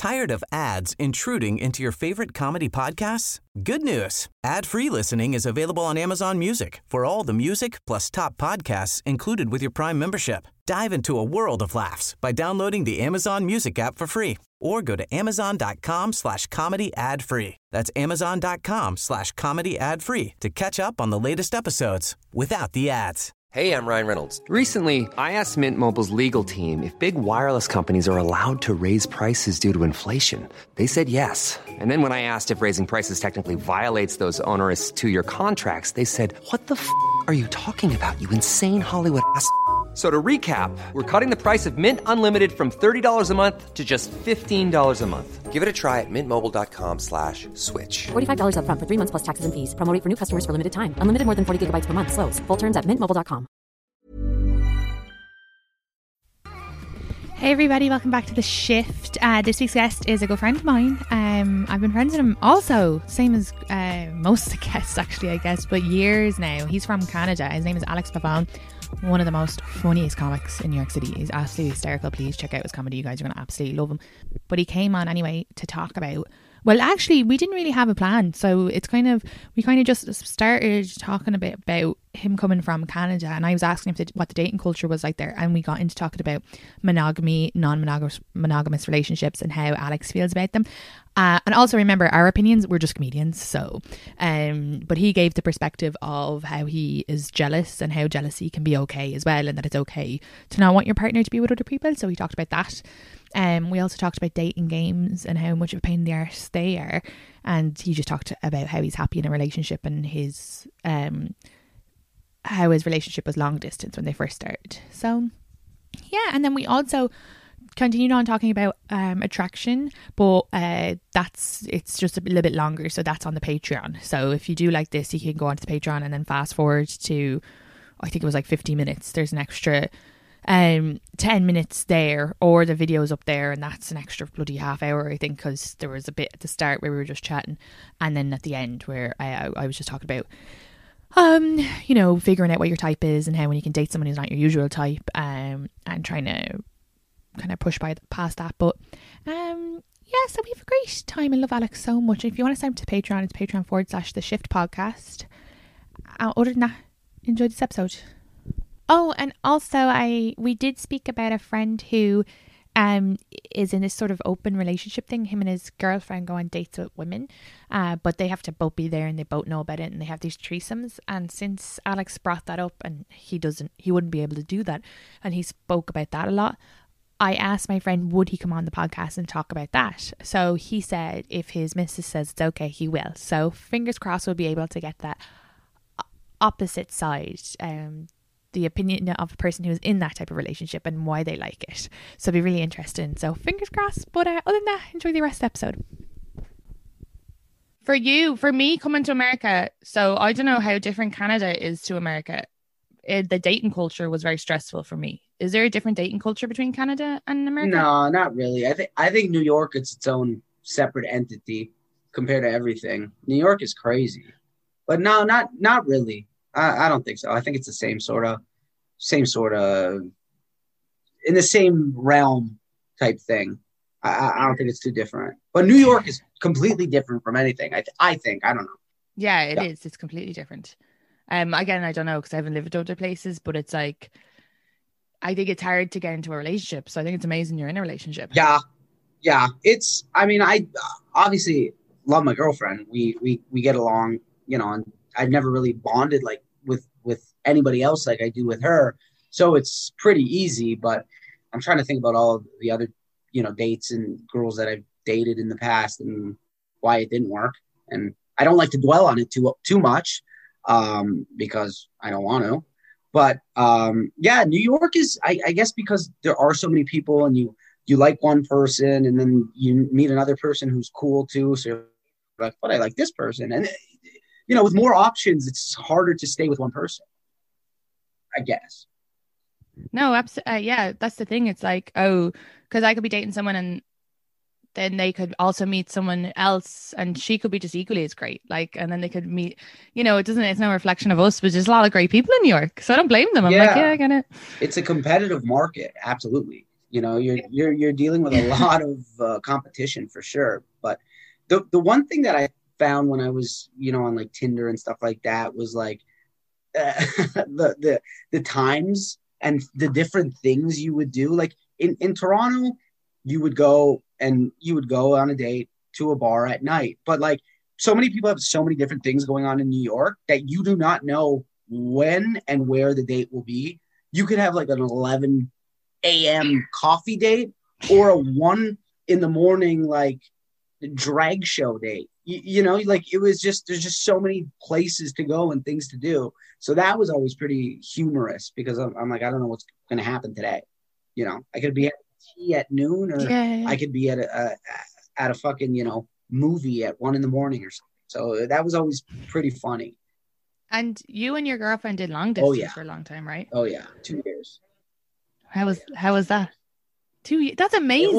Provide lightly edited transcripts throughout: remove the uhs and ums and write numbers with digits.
Tired of ads intruding into your favorite comedy podcasts? Good news. Ad-free listening is available on Amazon Music for all the music plus top podcasts included with your Prime membership. Dive into a world of laughs by downloading the Amazon Music app for free or go to amazon.com/comedy ad-free. That's amazon.com/comedy ad-free to catch up on the latest episodes without the ads. Hey, I'm Ryan Reynolds. Recently, I asked Mint Mobile's legal team if big wireless companies are allowed to raise prices due to inflation. They said yes. And then when I asked if raising prices technically violates those onerous two-year contracts, they said, "What the f*** are you talking about, you insane Hollywood ass?" So to recap, we're cutting the price of Mint Unlimited from $30 a month to just $15 a month. Give it a try at mintmobile.com/switch. $45 up front for 3 months plus taxes and fees. Promo rate for new customers for limited time. Unlimited more than 40 gigabytes per month. Slows full terms at mintmobile.com. Hey everybody, welcome back to The Shift. This week's guest is a good friend of mine. I've been friends with him also, same as most of the guests actually, I guess, but years now. He's from Canada. His name is Alex Pavone. One of the most funniest comics in New York City. He's absolutely hysterical. Please check out his comedy. You guys are going to absolutely love him. But he came on anyway to talk about, well, actually, we didn't really have a plan. So it's we just started talking a bit about him coming from Canada. And I was asking him what the dating culture was like there. And we got into talking about monogamy, non-monogamous relationships and how Alex feels about them. And also remember, our opinions, we're just comedians. So, but he gave the perspective of how he is jealous and how jealousy can be okay as well. And that it's okay to not want your partner to be with other people. So we talked about that. We also talked about dating games and how much of a pain in the arse they are. And he just talked about how he's happy in a relationship and his, how his relationship was long distance when they first started. So yeah, and then we also continued on talking about attraction, but it's just a little bit longer, so that's on the Patreon. So if you do like this, you can go onto the Patreon and then fast forward to, I think it was like 50 minutes. There's an extra 10 minutes there, or the video's up there, and that's an extra bloody half hour, I think, because there was a bit at the start where we were just chatting, and then at the end where I was just talking about figuring out what your type is and how when you can date someone who's not your usual type, and trying to kind of push past that. But yeah, so we have a great time. I love Alex so much. If you want to sign up to Patreon, it's patreon.com/The Shift Podcast. Other than that, enjoy this episode. Oh, and also we did speak about a friend who is in this sort of open relationship thing. Him and his girlfriend go on dates with women, but they have to both be there and they both know about it, and they have these threesomes. And since Alex brought that up, and he wouldn't be able to do that, and he spoke about that a lot, I asked my friend, would he come on the podcast and talk about that? So he said if his missus says it's okay, he will. So fingers crossed we'll be able to get that opposite side, the opinion of a person who's in that type of relationship and why they like it. So it'll be really interesting. So fingers crossed. But other than that, enjoy the rest of the episode. For me coming to America, so I don't know how different Canada is to America. The dating culture was very stressful for me. Is there a different dating culture between Canada and America? No, not really. I think New York, it's its own separate entity compared to everything. New York is crazy, but no, not really. I don't think so. I think it's the same sort of in the same realm type thing. I don't think it's too different. But New York is completely different from anything. I think. I don't know. Yeah, it is. It's completely different. Again, I don't know because I haven't lived other places, but it's like, I think it's hard to get into a relationship. So I think it's amazing you're in a relationship. Yeah. I obviously love my girlfriend. We get along, and I've never really bonded like with anybody else like I do with her. So it's pretty easy, but I'm trying to think about all the other, dates and girls that I've dated in the past and why it didn't work. And I don't like to dwell on it too much because I don't want to. But yeah, New York is, I guess, because there are so many people and you like one person and then you meet another person who's cool too. So you're like, but I like this person. And, with more options, it's harder to stay with one person, I guess. No, absolutely. Yeah, that's the thing. It's like, because I could be dating someone and then they could also meet someone else and she could be just equally as great. Like, and then they could meet, it's no reflection of us, but there's a lot of great people in New York. So I don't blame them. I'm like, yeah, I get it. It's a competitive market. Absolutely. You're dealing with a lot of competition for sure. But the one thing that I found when I was, on like Tinder and stuff like that was like the times and the different things you would do. Like in Toronto, you would go on a date to a bar at night. But like so many people have so many different things going on in New York that you do not know when and where the date will be. You could have like an 11 a.m. coffee date or a 1 a.m. like drag show date. Like it was just, there's just so many places to go and things to do. So that was always pretty humorous because I'm like, I don't know what's going to happen today. I could be at tea at noon, or I could be at a fucking, movie at 1 a.m. or something. So that was always pretty funny. And you and your girlfriend did long distance for a long time, right? Oh yeah. 2 years. How was that? 2 years. That's amazing.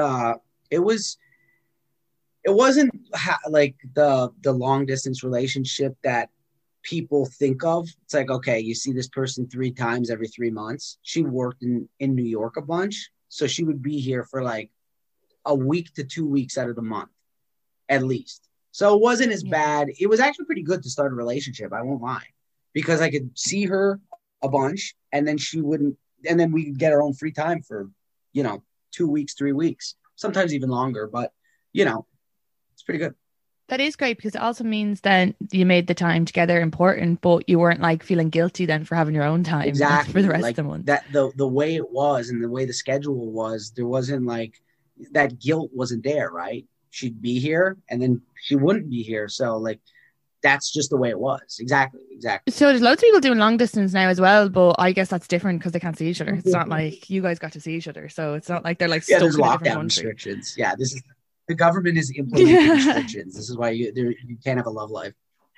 It wasn't like the long distance relationship that people think of. It's like, okay, you see this person 3 times every 3 months. She worked in New York a bunch. So she would be here for like a week to 2 weeks out of the month, at least. So it wasn't as bad. It was actually pretty good to start a relationship. I won't lie, because I could see her a bunch and then she wouldn't, and then we could get our own free time for, 2 weeks, 3 weeks, sometimes even longer, but it's pretty good. That is great, because it also means that you made the time together important, but you weren't like feeling guilty then for having your own time exactly for the rest like of the month. That the way it was and the way the schedule was, there wasn't like that guilt wasn't there, right? She'd be here and then she wouldn't be here. So like, that's just the way it was. Exactly. So there's loads of people doing long distance now as well, but I guess that's different because they can't see each other. It's not like you guys got to see each other. So it's not like they're like stuck there's in a different lockdown country. restrictions. Yeah, the government is implementing restrictions. This is why you can't have a love life.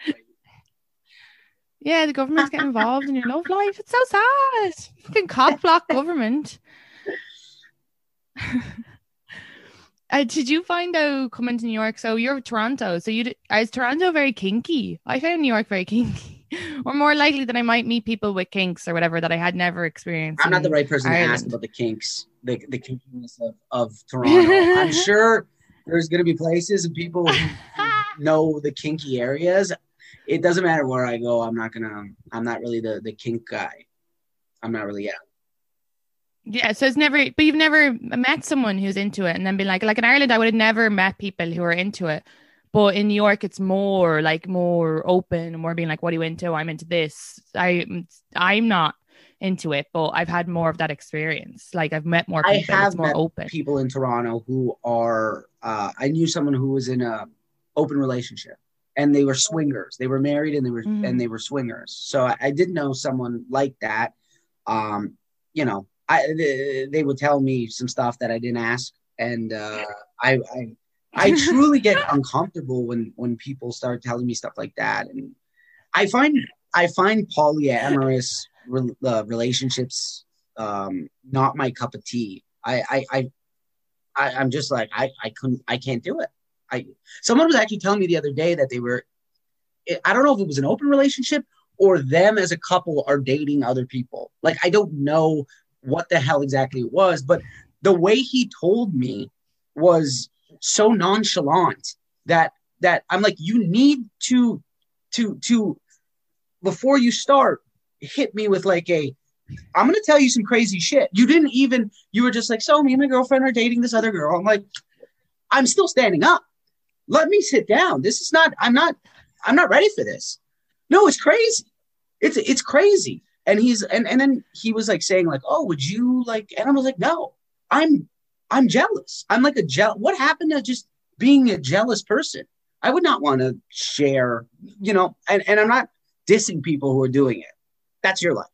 Yeah, the government's getting involved in your love life. It's so sad. Fucking cock block government. Did you find out coming to New York? So you're Toronto. So is Toronto very kinky? I found New York very kinky. Or more likely that I might meet people with kinks or whatever that I had never experienced. I'm not the right person to ask about the kinks, the kinkiness of Toronto. I'm sure there's going to be places and people who know the kinky areas. It doesn't matter where I go. I'm not really the kink guy. I'm not really, Yeah, so but you've never met someone who's into it and then been like in Ireland, I would have never met people who are into it. But in New York, it's more open and more being like, what are you into? I'm into this. I'm not into it, but I've had more of that experience. Like I've met more people. I have it's more met open. People in Toronto who are, I knew someone who was in a open relationship and they were swingers. They were married and they were swingers. So I did know someone like that. They would tell me some stuff that I didn't ask, and I truly get uncomfortable when people start telling me stuff like that, and I find polyamorous relationships not my cup of tea. I'm just like I can't do it. Someone was actually telling me the other day that I don't know if it was an open relationship or them as a couple are dating other people. Like I don't know what the hell exactly it was, but the way he told me was so nonchalant that I'm like, you need to before you start, hit me with like I'm going to tell you some crazy shit. You were just like, so me and my girlfriend are dating this other girl. I'm like, I'm still standing up. Let me sit down. I'm not ready for this. No, it's crazy. It's crazy. And and then he was like saying like, oh, would you like, and I was like, no, I'm jealous. I'm like what happened to just being a jealous person? I would not want to share, and I'm not dissing people who are doing it. That's your life.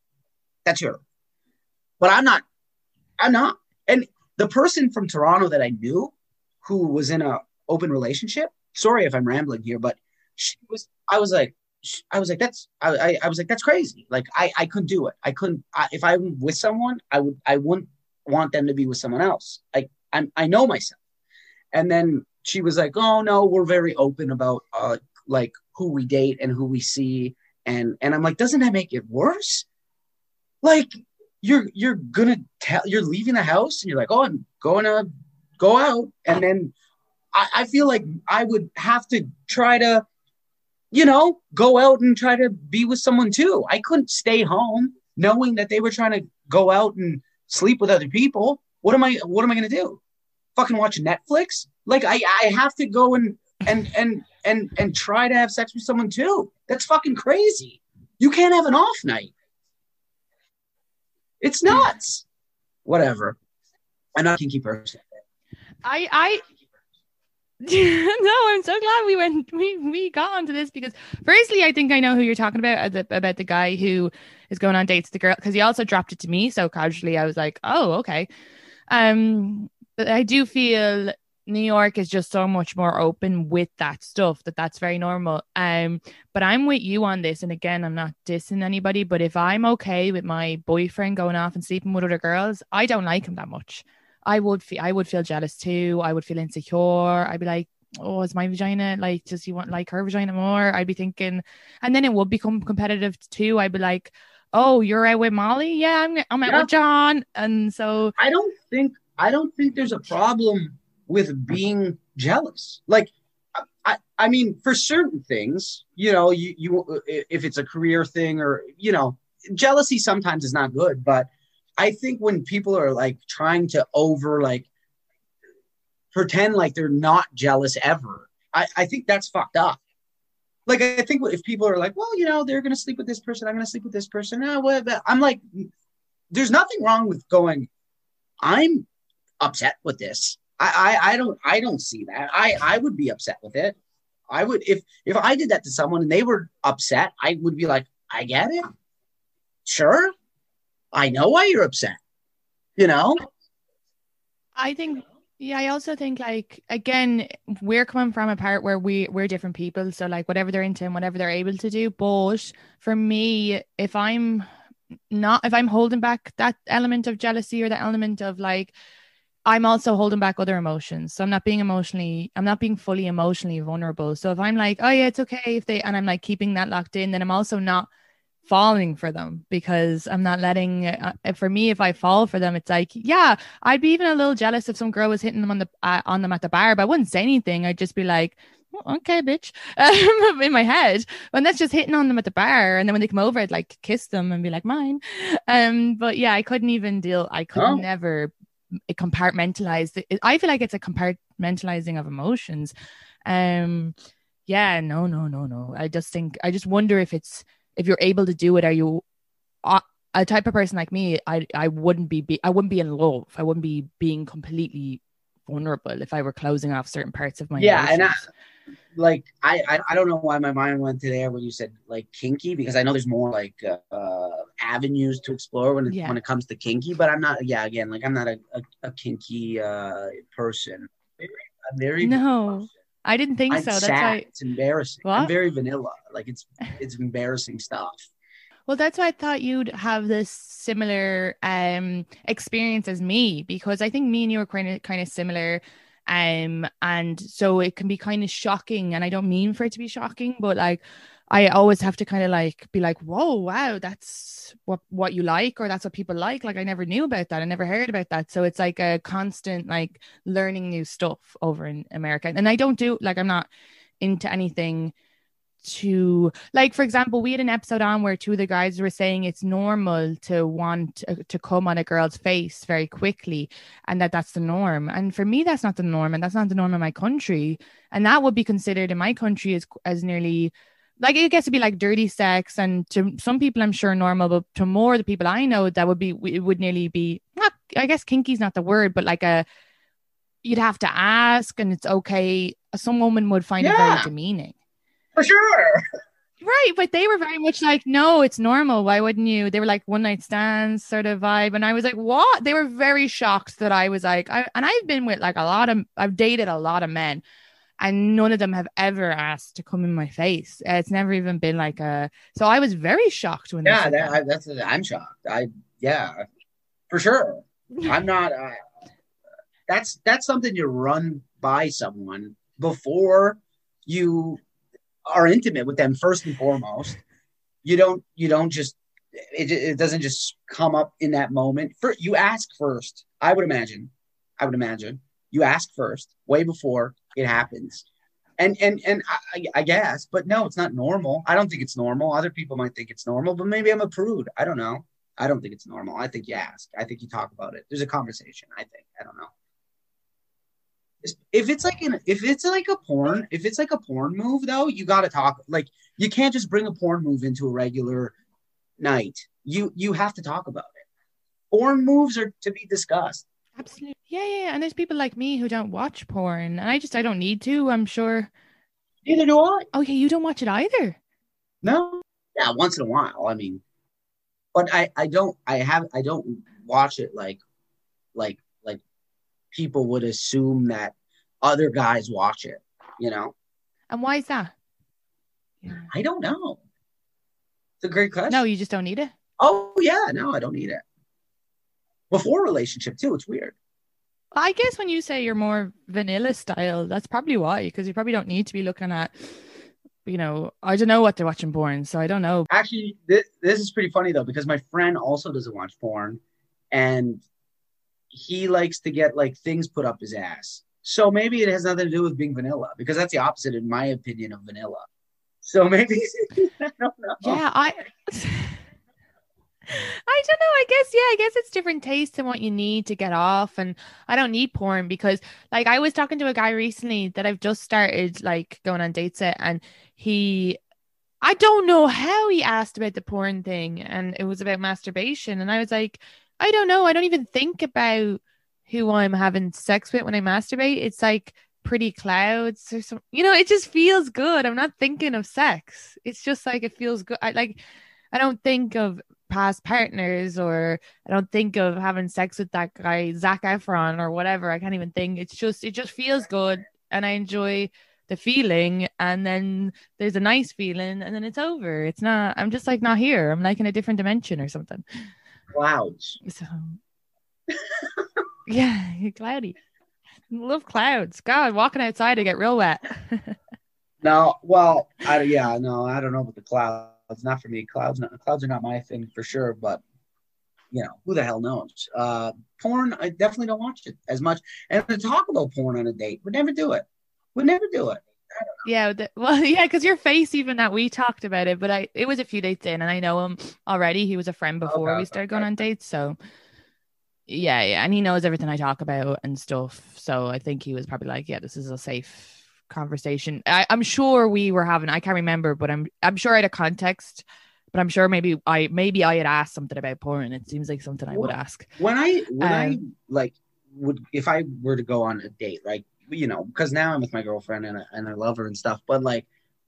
But I'm not. And the person from Toronto that I knew who was in a open relationship, sorry if I'm rambling here, but I was like, that's crazy. Like I couldn't do it. I couldn't, if I'm with someone, I wouldn't want them to be with someone else. I know myself. And then she was like, oh no, we're very open about like who we date and who we see. And I'm like, doesn't that make it worse? Like you're gonna tell, you're leaving the house and you're like, oh, I'm going to go out. And then I feel like I would have to try to, go out and try to be with someone too. I couldn't stay home knowing that they were trying to go out and sleep with other people. What am I going to do? Fucking watch Netflix? Like I have to go and try to have sex with someone too. That's fucking crazy. You can't have an off night. It's nuts. Whatever. I'm not a kinky person. I no, I'm so glad we got onto this, because firstly, I think I know who you're talking about the guy who is going on dates with the girl, because he also dropped it to me so casually. I was like, oh, okay. But I do feel New York is just so much more open with that stuff, that's very normal. But I'm with you on this, and again, I'm not dissing anybody, but if I'm okay with my boyfriend going off and sleeping with other girls, I don't like him that much. I would feel jealous too. I would feel insecure. I'd be like, oh, is my vagina like, does he want like her vagina more? I'd be thinking, and then it would become competitive too. I'd be like, oh, you're out with Molly? Yeah, I'm out with John. And so I don't think there's a problem with being jealous. Like, I mean, for certain things, you if it's a career thing or, jealousy sometimes is not good, but I think when people are like trying to pretend like they're not jealous ever, I think that's fucked up. Like, I think if people are like, well, they're going to sleep with this person, I'm going to sleep with this person. I'm like, there's nothing wrong with going, I'm upset with this. I don't see that. I would be upset with it. I would, if I did that to someone and they were upset, I would be like, I get it. Sure. I know why you're upset, I think, yeah, I also think, like, again, we're coming from a part where we're different people. So like whatever they're into and whatever they're able to do. But for me, if I'm holding back that element of jealousy or that element of like, I'm also holding back other emotions. So I'm not being fully emotionally vulnerable. So if I'm like, oh yeah, it's okay and I'm like keeping that locked in, then I'm also not falling for them, because I'm not letting, for me, if I fall for them, it's like, yeah, I'd be even a little jealous if some girl was hitting them on them at the bar, but I wouldn't say anything. I'd just be like, oh, okay, bitch, in my head. And that's just hitting on them at the bar. And then when they come over, I'd like kiss them and be like, mine. But yeah, I couldn't never compartmentalize it. I feel like it's a compartmentalizing of emotions. Yeah, no. I just wonder if you're able to do it, are you a type of person like me? I wouldn't be in love. I wouldn't be being completely vulnerable if I were closing off certain parts of my emotions. And I don't know why my mind went to there when you said like kinky, because I know there's more like avenues to explore when it comes to kinky, but I'm not. Yeah, again, like I'm not a kinky person. I'm very no. I didn't think so. That's why it's embarrassing. What? I'm very vanilla. Like it's embarrassing stuff. Well, that's why I thought you'd have this similar experience as me, because I think me and you are kind of similar. And so it can be kind of shocking, and I don't mean for it to be shocking, but like I always have to kind of like be like, whoa, wow, that's what you like, or that's what people like. Like I never knew about that. I never heard about that. So it's like a constant like learning new stuff over in America. And I don't do like, I'm not into anything to like, for example, we had an episode on where two of the guys were saying it's normal to want to come on a girl's face very quickly, and that's the norm. And for me, that's not the norm, and that's not the norm in my country. And that would be considered in my country as nearly like, it gets to be like dirty sex, and to some people I'm sure normal, but to more of the people I know, it would nearly be not, I guess kinky's not the word, but like you'd have to ask, and it's okay. Some woman would find it very demeaning. For sure. Right. But they were very much like, no, it's normal. Why wouldn't you? They were like one night stands sort of vibe. And I was like, what? They were very shocked that I was like, I've been with like I've dated a lot of men, and none of them have ever asked to come in my face. It's never even been like so I was very shocked when I'm shocked. For sure. I'm not, that's something you run by someone before you are intimate with them. First and foremost, you don't just it doesn't just come up in that moment. You ask first. I would imagine you ask first, way before it happens. I guess, but no, it's not normal. I don't think it's normal. Other people might think it's normal, but maybe I'm a prude. I don't know. I don't think it's normal. I think you ask. I think you talk about it. There's a conversation. I think. I don't know. If it's like a porn move though, you got to talk. Like, you can't just bring a porn move into a regular night. You have to talk about it. Porn moves are to be discussed. Absolutely. Yeah. And there's people like me who don't watch porn, and I don't need to, I'm sure. Neither do I. Okay, you don't watch it either? No. Yeah, once in a while. I mean, but I don't watch it like people would assume that other guys watch it, you know? And why is that? Yeah. I don't know. It's a great question. No, you just don't need it? Oh, yeah. No, I don't need it. Before relationship, too. It's weird. Well, I guess when you say you're more vanilla style, that's probably why, because you probably don't need to be looking at, I don't know what they're watching porn, so I don't know. Actually, this is pretty funny, though, because my friend also doesn't watch porn, and he likes to get like things put up his ass. So maybe it has nothing to do with being vanilla, because that's the opposite, in my opinion, of vanilla. So maybe I don't know. Yeah, I don't know. I guess it's different tastes and what you need to get off. And I don't need porn because, like, I was talking to a guy recently that I've just started like going on dates with, and I don't know how he asked about the porn thing, and it was about masturbation, and I was like, I don't know. I don't even think about who I'm having sex with when I masturbate. It's like pretty clouds or something. It just feels good. I'm not thinking of sex. It's just like it feels good. I don't think of past partners, or I don't think of having sex with that guy Zac Efron or whatever. I can't even think. It just feels good, and I enjoy the feeling, and then there's a nice feeling, and then it's over. It's not. I'm just like not here. I'm like in a different dimension or something. Clouds. So yeah, cloudy. Love clouds. God, walking outside I get real wet. No, well, I don't know about the clouds. Not for me. Clouds are not my thing for sure. But who the hell knows? Porn, I definitely don't watch it as much. And to talk about porn on a date, would never do it. Yeah, because your face, even that we talked about it, but it was a few dates in, and I know him already. He was a friend before we started going on dates, so yeah, and he knows everything I talk about and stuff. So I think he was probably like, yeah, this is a safe conversation. I'm sure we were having. I can't remember, but I'm sure I had a context. But I'm sure maybe I had asked something about porn. It seems like something I would ask. If I were to go on a date, right? Because now I'm with my girlfriend and I love her and stuff, but like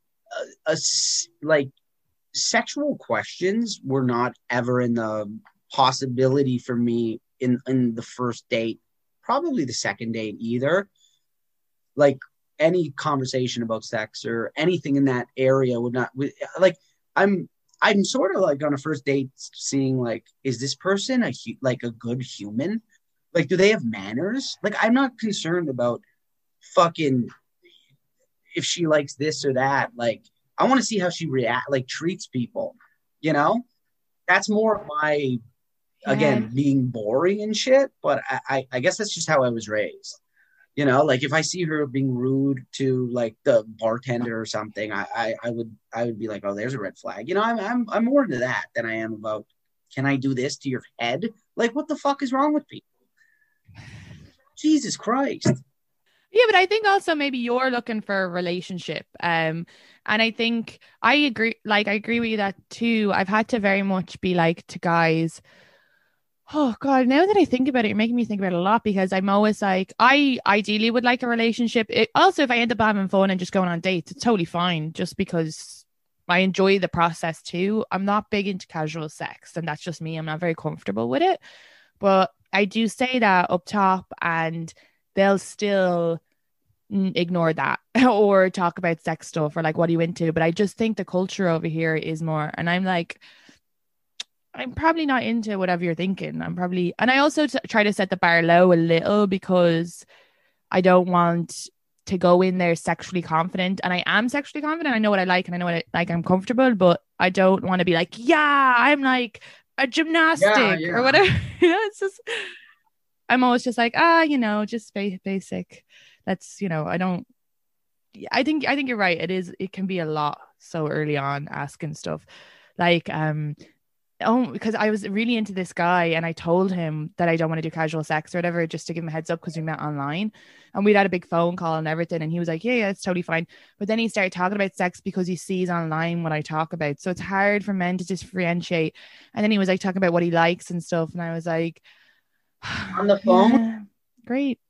sexual questions were not ever in the possibility for me in the first date, probably the second date either. Like any conversation about sex or anything in that area would not like. I'm sort of like on a first date seeing like, is this person like a good human? Like, do they have manners? Like, I'm not concerned about fucking if she likes this or that. Like, I want to see how she treats people, that's more of my again being boring and shit, but I guess that's just how I was raised. Like if I see her being rude to like the bartender or something, I would be like, oh, there's a red flag. I'm more into that than I am about, can I do this to your head? Like, what the fuck is wrong with people? Jesus Christ. Yeah, but I think also maybe you're looking for a relationship. And I think I agree with you that too. I've had to very much be like to guys, oh God, now that I think about it, you're making me think about it a lot, because I'm always like, I ideally would like a relationship. Also, if I end up having fun and just going on dates, it's totally fine, just because I enjoy the process too. I'm not big into casual sex, and that's just me. I'm not very comfortable with it. But I do say that up top, and they'll still ignore that or talk about sex stuff or like, what are you into? But I just think the culture over here is more, and I'm like, I'm probably not into whatever you're thinking. And I also try to set the bar low a little, because I don't want to go in there sexually confident, and I am sexually confident. I know what I like and I know what I'm comfortable, but I don't want to be like, yeah, I'm like a gymnastic or whatever. It's just, I'm always just like, just basic. That's, I think you're right. It can be a lot so early on asking stuff like, because I was really into this guy and I told him that I don't want to do casual sex or whatever, just to give him a heads up, because we met online and we'd had a big phone call and everything. And he was like, yeah, it's totally fine. But then he started talking about sex because he sees online what I talk about. So it's hard for men to differentiate. And then he was like talking about what he likes and stuff. And I was like, on the phone? Yeah, great.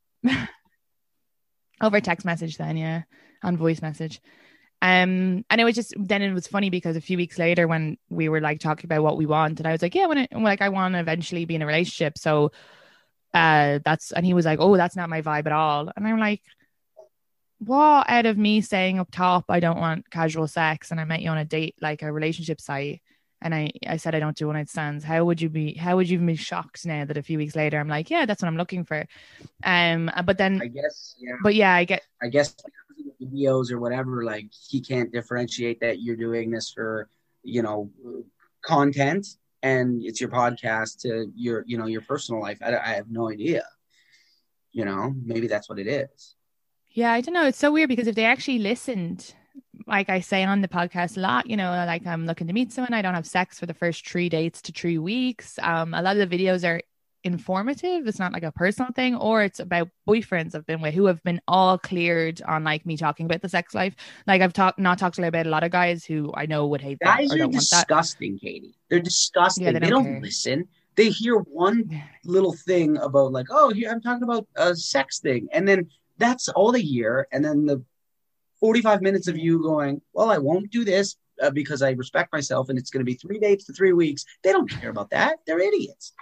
Over text message then, yeah, on voice message. And it was just, then it was funny because a few weeks later when we were like talking about what we want, and I was like, yeah, I want to eventually be in a relationship. So and he was like, oh, that's not my vibe at all. And I'm like, what, out of me saying up top, I don't want casual sex, and I met you on a date, like a relationship site, and I said I don't do one night stands, how would you even be shocked now that a few weeks later I'm like, yeah, that's what I'm looking for. But then I guess, yeah. But yeah, I guess videos or whatever, like he can't differentiate that you're doing this for, content, and it's your podcast to your personal life. I have no idea. Maybe that's what it is. Yeah, I don't know. It's so weird because if they actually listened, like I say on the podcast a lot, like I'm looking to meet someone, I don't have sex for the first 3 dates to 3 weeks. A lot of the videos are informative. It's not like a personal thing, or it's about boyfriends I've been with who have been all cleared on like me talking about the sex life. Like I've not talked about a lot of guys who I know would hate that. Guys are disgusting, Katie. They're disgusting. Yeah, they don't listen. They hear one little thing about like, oh, here I'm talking about a sex thing, and then that's all they hear. And then the 45 minutes of you going, well, I won't do this because I respect myself, and it's going to be 3 dates to 3 weeks. They don't care about that. They're idiots.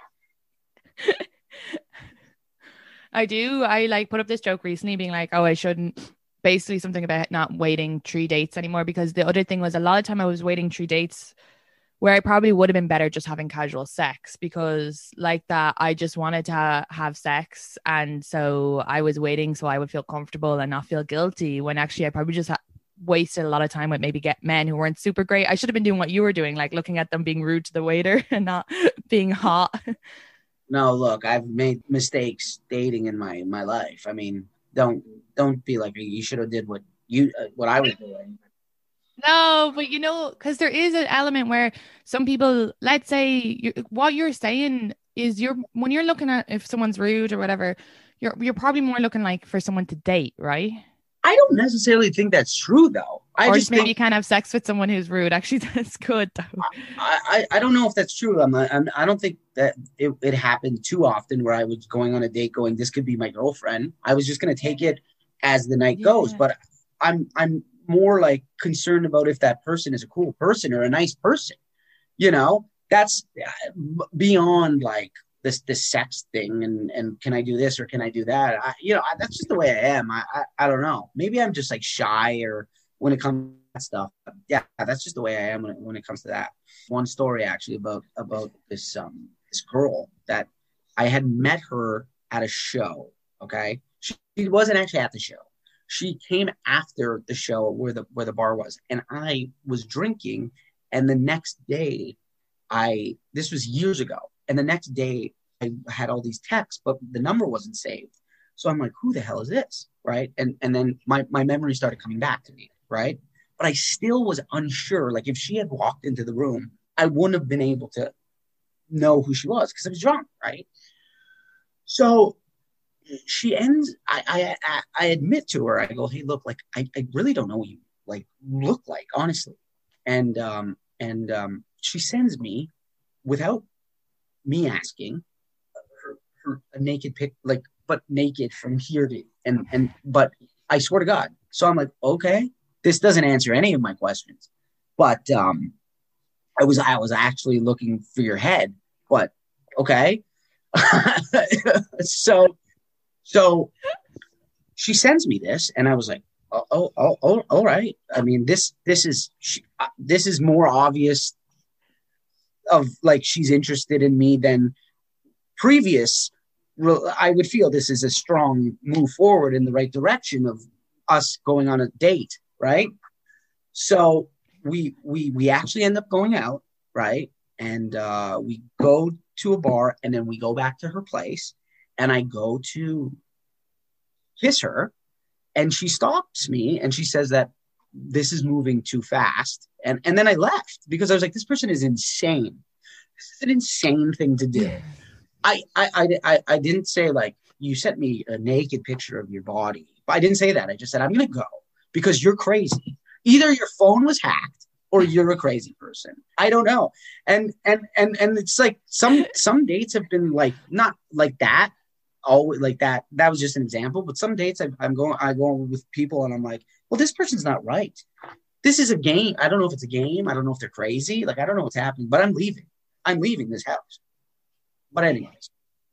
I do. I like put up this joke recently being like, oh, I shouldn't, basically something about not waiting 3 dates anymore, because the other thing was a lot of time I was waiting 3 dates where I probably would have been better just having casual sex, because like that, I just wanted to have sex. And so I was waiting so I would feel comfortable and not feel guilty, when actually I probably just wasted a lot of time with maybe get men who weren't super great. I should have been doing what you were doing, like looking at them being rude to the waiter and not being hot. No, look, I've made mistakes dating in my life. I mean, don't be like, you should have did what I was doing. No, but because there is an element where some people, let's say, what you're saying is when you're looking at if someone's rude or whatever, you're probably more looking like for someone to date, right? I don't necessarily think that's true, though. Or just maybe you can't have sex with someone who's rude. Actually, that's good, though. I don't know if that's true. I don't think that it happened too often where I was going on a date going, this could be my girlfriend. I was just going to take it as the night goes. But I'm more like concerned about if that person is a cool person or a nice person. That's beyond like this sex thing and can I do this or can I do that? That's just the way I am. I don't know. Maybe I'm just like shy or when it comes to that stuff. Yeah, that's just the way I am when it comes to that. One story actually about this girl that I had met her at a show. Okay, she wasn't actually at the show. She came after the show where the bar was, and I was drinking. And the next day, this was years ago. And the next day, I had all these texts, but the number wasn't saved. So I'm like, who the hell is this? Right. And then my memory started coming back to me. Right. But I still was unsure. Like if she had walked into the room, I wouldn't have been able to know who she was because I was drunk. Right. So she ends, I admit to her, I go, hey, look, like, I really don't know what you like look like, honestly. And she sends me without me asking her a naked pic, like, but naked from here to but I swear to God. So I'm like, okay, this doesn't answer any of my questions, but I was actually looking for your head, but okay. So she sends me this, and I was like, oh, all right. I mean, this is more obvious of like she's interested in me than previous. I would feel this is a strong move forward in the right direction of us going on a date, right? So we actually end up going out, right? And we go to a bar, and then we go back to her place, and I go to kiss her, and she stops me, and she says that this is moving too fast. And then I left because I was like, this person is insane. This is an insane thing to do. I didn't say, like, you sent me a naked picture of your body. I didn't say that. I just said, I'm going to go because you're crazy. Either your phone was hacked or you're a crazy person. I don't know. And it's like some dates have been like, not like that. Always like that. That was just an example. But some dates I go with people and I'm like, well, this person's not right. This is a game. I don't know if it's a game. I don't know if they're crazy. Like, I don't know what's happening, but I'm leaving. I'm leaving this house. But anyways.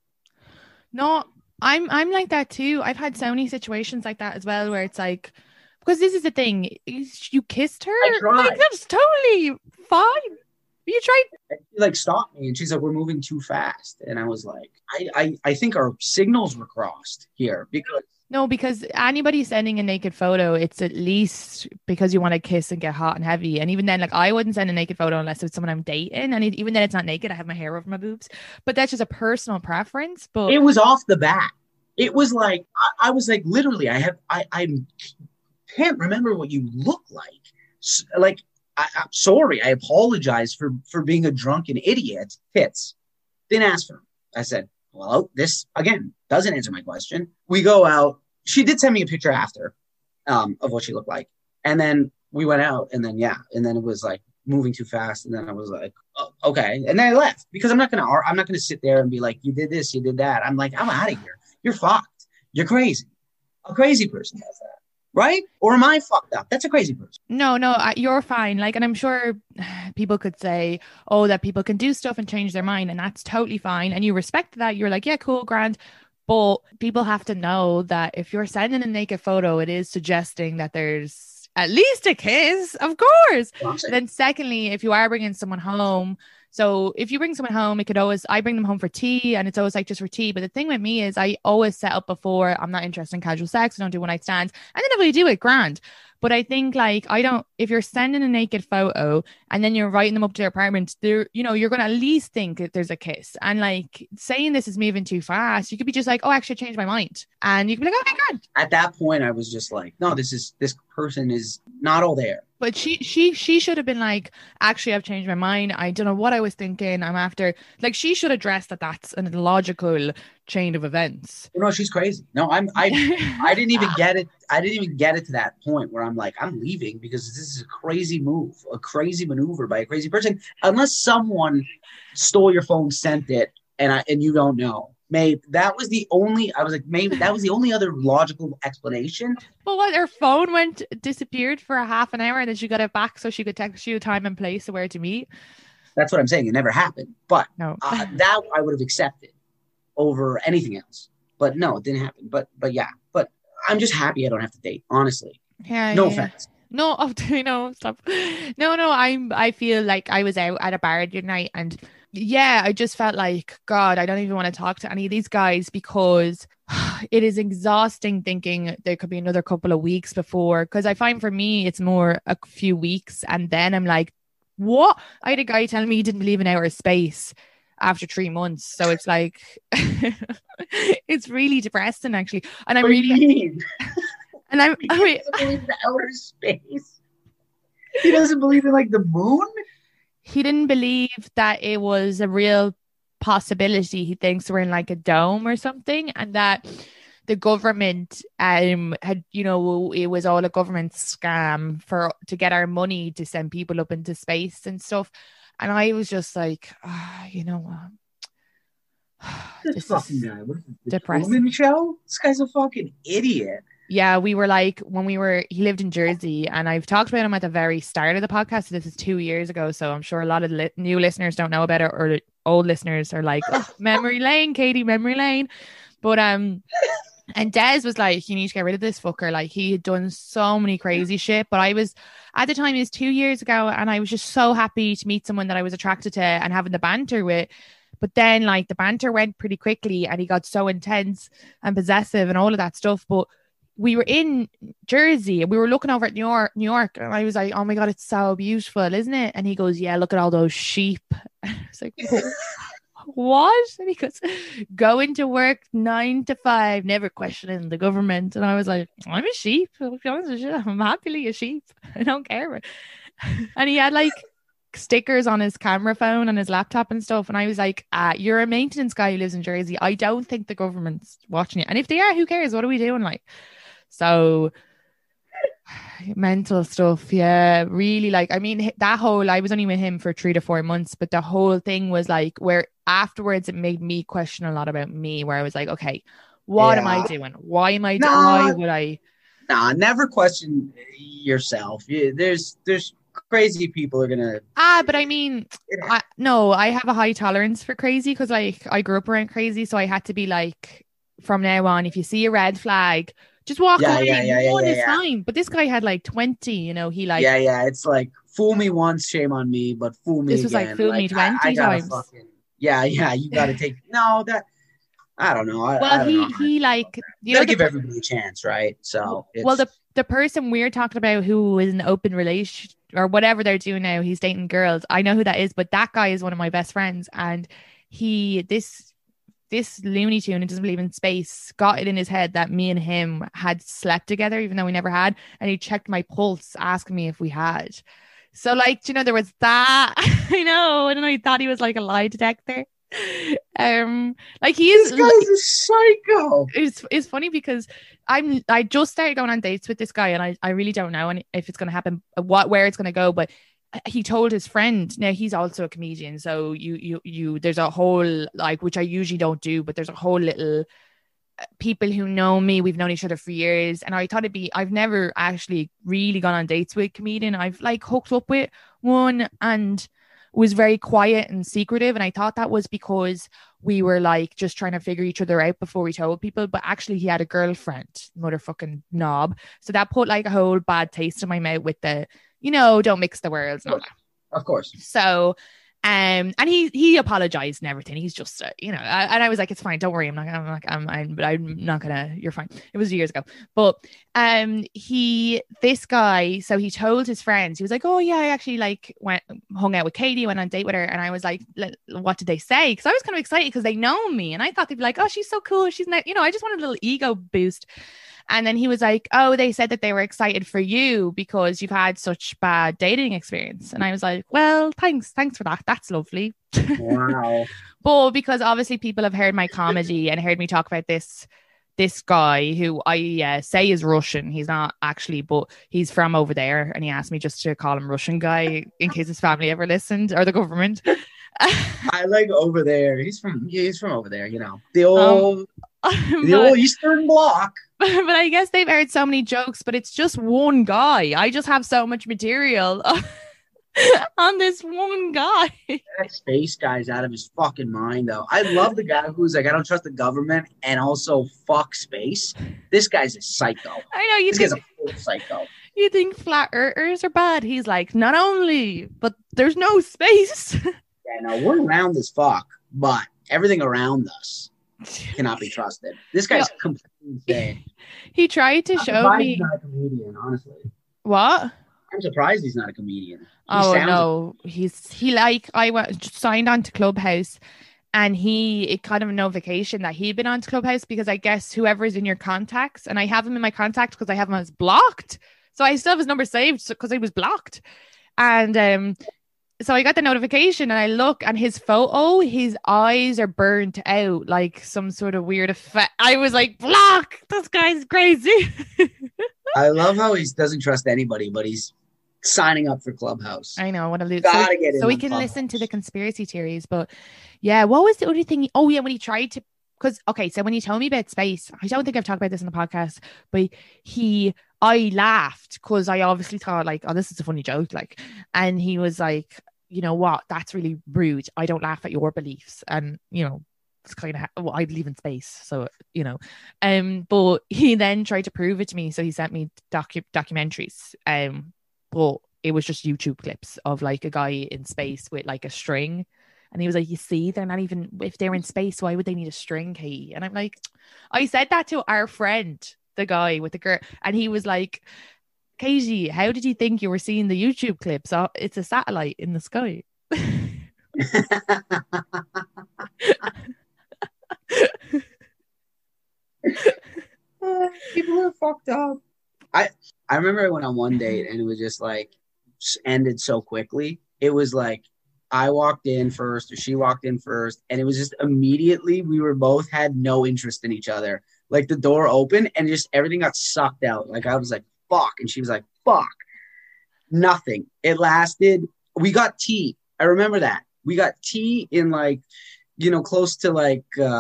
No, I'm like that too. I've had so many situations like that as well, where it's like, because this is the thing, you kissed her. Like, that's totally fine. You tried. She like stopped me and she's like, we're moving too fast. And I was like, I think our signals were crossed here because anybody sending a naked photo, it's at least because you want to kiss and get hot and heavy. And even then, like, I wouldn't send a naked photo unless it's someone I'm dating. And even then, it's not naked. I have my hair over my boobs, but that's just a personal preference. But it was off the bat. It was like, I was like, literally, I can't remember what you look like. Like, I'm sorry. I apologize for being a drunken idiot. Tits. Didn't ask for them. I said, well, this, again, doesn't answer my question. We go out. She did send me a picture after of what she looked like. And then we went out, and then, yeah. And then it was like moving too fast. And then I was like, oh, okay. And then I left because I'm not going to sit there and be like, you did this, you did that. I'm like, I'm out of here. You're fucked. You're crazy. A crazy person does that. Right? Or am I fucked up? That's a crazy person. No, you're fine. Like, and I'm sure people could say, oh, that people can do stuff and change their mind. And that's totally fine. And you respect that. You're like, yeah, cool, grand. But people have to know that if you're sending a naked photo, it is suggesting that there's at least a kiss, of course. Awesome. Then secondly, if you are bringing someone home, so if you bring someone home, I bring them home for tea, and it's always like just for tea. But the thing with me is I always set up before, I'm not interested in casual sex. I don't do one night stands. And then if I do it, grand. But I think, like, if you're sending a naked photo and then you're inviting them up to their apartment, you're going to at least think that there's a kiss. And like, saying this is moving too fast, you could be just like, oh, actually I changed my mind. And you could be like, okay, grand. At that point, I was just like, no, this person is not all there. But she should have been like, actually, I've changed my mind. I don't know what I was thinking. I'm after, like, she should address that that's an illogical chain of events. No, she's crazy. No, I didn't even get it. I didn't even get it to that point where I'm like, I'm leaving because this is a crazy move, a crazy maneuver by a crazy person. Unless someone stole your phone, sent it, and you don't know. Maybe that was the only. I was like, maybe that was the only other logical explanation. But what? Her phone disappeared for a half an hour, and then she got it back so she could text you time and place of where to meet. That's what I'm saying. It never happened. But no, that I would have accepted over anything else. But no, it didn't happen. But yeah. But I'm just happy I don't have to date. Honestly. Yeah. No offense. No, stop. No. I feel like I was out at a bar the other night, and yeah, I just felt like, God, I don't even want to talk to any of these guys because it is exhausting thinking there could be another couple of weeks before. Because I find for me, it's more a few weeks, and then I'm like, what? I had a guy telling me he didn't believe in outer space after 3 months. So it's like, it's really depressing, actually. And I'm what really. Do you mean? And I'm. He doesn't believe in outer space. He doesn't believe in like the moon. He didn't believe that it was a real possibility. He thinks we're in like a dome or something, and that the government had, it was all a government scam to get our money to send people up into space and stuff. And I was just like, you know what? This fucking guy. What is it? Depressing. Truman Show? This guy's a fucking idiot. Yeah, we were like, he lived in Jersey, and I've talked about him at the very start of the podcast. So this is 2 years ago. So I'm sure a lot of new listeners don't know about it, or old listeners are like, oh, memory lane, Katie, memory lane. But, and Des was like, you need to get rid of this fucker. Like, he had done so many crazy shit. But at the time, it was 2 years ago, and I was just so happy to meet someone that I was attracted to and having the banter with. But then, like, the banter went pretty quickly, and he got so intense and possessive and all of that stuff. But we were in Jersey and we were looking over at New York, and I was like, oh my God, it's so beautiful, isn't it? And he goes, yeah, look at all those sheep. I was like, what? And he goes, going to work 9 to 5, never questioning the government. And I was like, I'm a sheep. To be honest with you, I'm happily a sheep. I don't care. And he had like stickers on his camera phone and his laptop and stuff. And I was like, you're a maintenance guy who lives in Jersey. I don't think the government's watching you. And if they are, who cares? What are we doing? Like, so mental stuff. Yeah, really. Like, I mean, I was only with him for 3 to 4 months, but the whole thing was like, where afterwards it made me question a lot about me, where I was like, okay, what am I doing? Why am I why would I? Nah, never question yourself. There's crazy people are gonna. But I mean, no, I have a high tolerance for crazy because like I grew up around crazy, so I had to be like, from now on, if you see a red flag, just walk away. One is fine. But this guy had like 20. You know, he like it's like fool me once, shame on me, but fool me. This was again. Like fool me 20 times. You got to take that. I don't know. He like you gotta give everybody a chance, right? So the person we're talking about who is an open relation or whatever they're doing now, he's dating girls. I know who that is, but that guy is one of my best friends, and this Looney Tune who doesn't believe in space got it in his head that me and him had slept together, even though we never had, and he checked my pulse asking me if we had. So like, there was that. I know, and I thought he was like a lie detector. Like he is. This guy's a psycho. It's funny because I just started going on dates with this guy, and I really don't know if it's going to happen, where it's going to go. But he told his friend. Now he's also a comedian, so you there's a whole, like, which I usually don't do, but there's a whole little people who know me. We've known each other for years, and I thought I've never actually really gone on dates with a comedian. I've like hooked up with one and was very quiet and secretive, and I thought that was because we were like just trying to figure each other out before we told people, but actually he had a girlfriend, motherfucking knob. So that put like a whole bad taste in my mouth with the, don't mix the words and all that. Of course. So and he apologized and everything. He's just and I was like, it's fine, don't worry, I'm not gonna, you're fine. It was years ago. But this guy, so he told his friends, he was like, oh yeah, I actually like hung out with Katie, went on a date with her. And I was like, what did they say? Because I was kind of excited because they know me, and I thought they'd be like, oh, she's so cool, she's not, I just wanted a little ego boost. And then he was like, oh, they said that they were excited for you because you've had such bad dating experience. And I was like, well, thanks for that. That's lovely. Wow. But because obviously people have heard my comedy and heard me talk about this guy who I say is Russian. He's not actually, but he's from over there. And he asked me just to call him Russian guy in case his family ever listened, or the government. I like over there. He's from over there, the old Eastern Bloc. But I guess they've heard so many jokes, but it's just one guy. I just have so much material on this one guy. That space guy's out of his fucking mind, though. I love the guy who's like, I don't trust the government and also fuck space. This guy's a psycho. I know. This guy's a full psycho. You think flat earthers are bad? He's like, not only, but there's no space. Yeah, no, we're round as fuck, but everything around us cannot be trusted. This guy's completely insane. He tried to show me. He's not a comedian, honestly. What? I'm surprised he's not a comedian. I signed on to Clubhouse, and it got a notification that he'd been on to Clubhouse because I guess whoever's in your contacts, and I have him in my contacts because I have him as blocked. So I still have his number saved because he was blocked. And so I got the notification and I look, and his photo, his eyes are burnt out like some sort of weird effect. I was like, block! This guy's crazy. I love how he doesn't trust anybody, but he's signing up for Clubhouse. I know, what a loser. Gotta get in so we can Clubhouse. Listen to the conspiracy theories. But yeah, what was the other thing? Oh yeah, when he tried to, so when he told me about space, I don't think I've talked about this in the podcast, but I laughed because I obviously thought like, oh, this is a funny joke, like, and he was like, you know what, that's really rude. I don't laugh at your beliefs. And it's kind of I believe in space, so but he then tried to prove it to me, so he sent me documentaries, but it was just YouTube clips of like a guy in space with like a string, and he was like, you see, they're not even, if they're in space, why would they need a string, Katie? And I'm like, I said that to our friend the guy with the girl, and he was like, Katie, how did you think you were seeing the YouTube clips? Oh, it's a satellite in the sky. People are fucked up. I remember I went on one date and it was just like ended so quickly. It was like I walked in first or she walked in first, and it was just immediately we were both had no interest in each other. Like the door opened and just everything got sucked out. Like I was like, fuck. And she was like, fuck. Nothing. It lasted. We got tea. I remember that. We got tea in like, close to like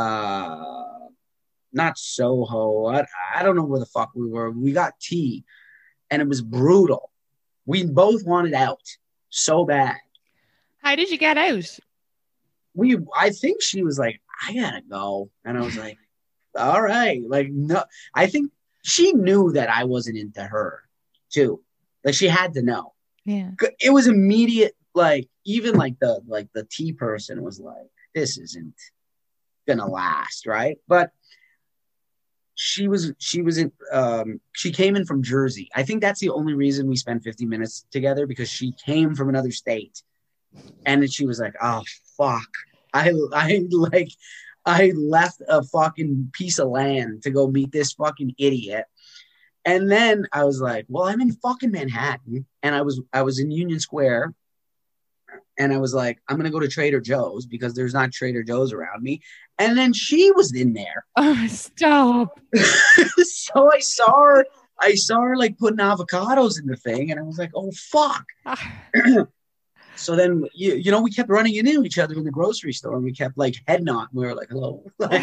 not Soho. I don't know where the fuck we were. We got tea and it was brutal. We both wanted out so bad. How did you get out? I think she was like, I gotta go. And I was like, all right. Like, no, I think she knew that I wasn't into her too. Like she had to know. Yeah. It was immediate. Like even like the tea person was like, this isn't gonna last. Right. But she came in from Jersey. I think that's the only reason we spent 50 minutes together, because she came from another state. And then she was like, oh, fuck. I left a fucking piece of land to go meet this fucking idiot. And then I was like, well, I'm in fucking Manhattan. And I was in Union Square. And I was like, I'm going to go to Trader Joe's because there's not Trader Joe's around me. And then she was in there. Oh, stop. So I saw her like putting avocados in the thing. And I was like, oh, fuck. So then, we kept running into each other in the grocery store, and we kept like head nod. We were like, hello. That's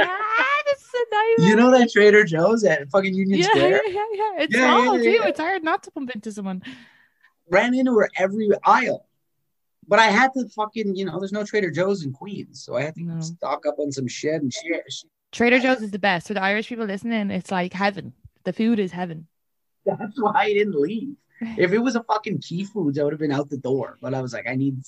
so nice. You know that Trader Joe's at fucking Union Square? Yeah. It's small too. It's hard not to bump into someone. Ran into her every aisle. But I had to fucking, there's no Trader Joe's in Queens. So I had to stock up on some shit. And she Trader Joe's is the best. For the Irish people listening, it's like heaven. The food is heaven. That's why I didn't leave. If it was a fucking Key Foods, I would have been out the door. But I was like, I need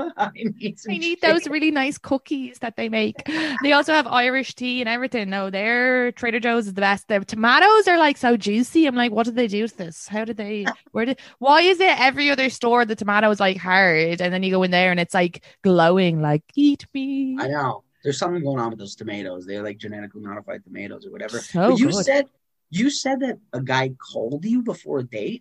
those really nice cookies that they make. They also have Irish tea and everything. No, their Trader Joe's is the best. Their tomatoes are like so juicy. I'm like, what did they do with this? Why is it every other store the tomato is like hard, and then you go in there and it's like glowing, like eat me? I know. There's something going on with those tomatoes. They're like genetically modified tomatoes or whatever. So but you said that a guy called you before a date.